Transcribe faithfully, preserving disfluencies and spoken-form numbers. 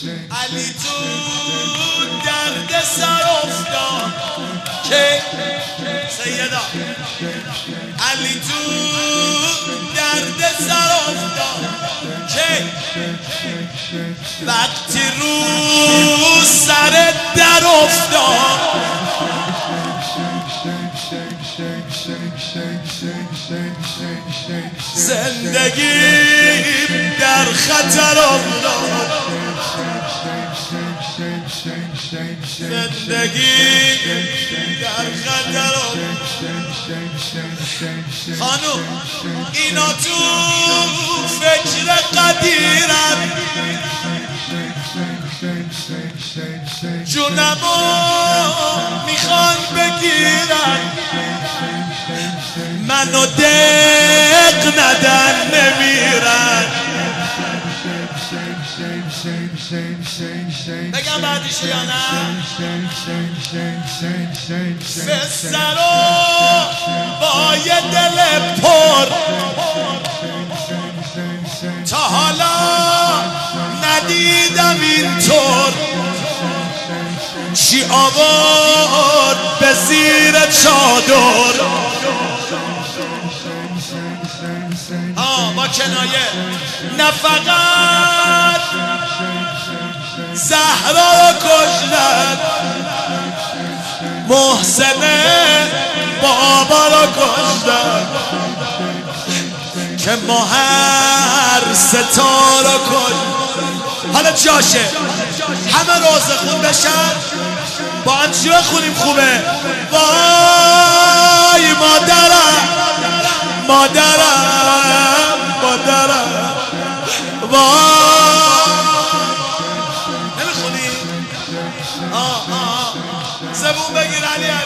علی تو درد سر افتاد که سیدا علی تو درد سر افتاد که وقتی رو سر در افتاد زندگی در خطر افتاد زندگی در خطر افتاد خانوم اینا تو فکر قدیرن جونمو میخوان بگیرن منو دق ندن نمیرن بگم بعدیش یا نه فسرو با یه دل پر تا حالا ندیدم اینطور چی آورد به زیر چادر آه با کنایه نه فقط زهرا رو کشتن محسن بابا رو کشتن که ما هر ستا رو کشتن حالا جاشه همه روزه خون بشن با هم چی خونیم خوبه وای مادرم مادرم مادرم وای نمیخونی؟ آه آه زبون بگیر علی علی